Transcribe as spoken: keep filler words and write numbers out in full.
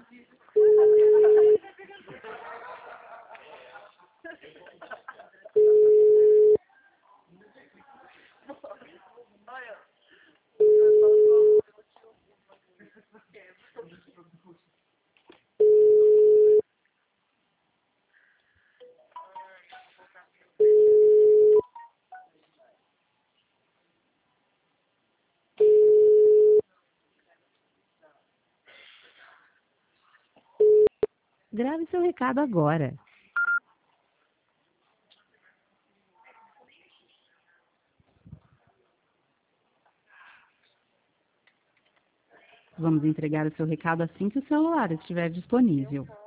Grave seu recado agora. Vamos entregar o seu recado assim que o celular estiver disponível.